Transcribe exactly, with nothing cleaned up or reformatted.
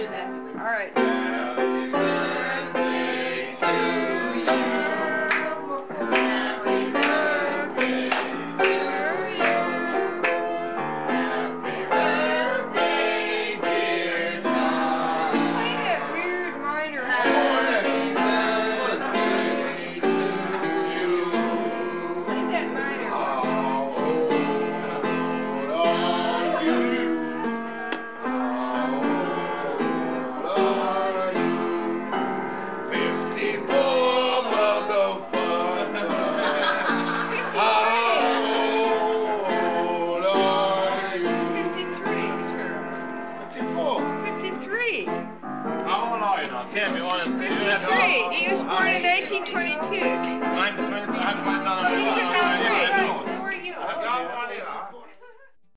All right. Happy birthday to you. Happy birthday to you. Happy birthday, dear Tom. Play that weird minor Happy chord. birthday to you. Play that minor one. How old are you? How old are you? Fifty-four, motherfucker. How old are you? Fifty-three, Charles. Fifty-four. Fifty-three. How old are you now? Tell me honestly. You have to- Fifty-three. He was born in eighteen twenty-two. nineteen twenty-two. I have to find out. He's fifty-three.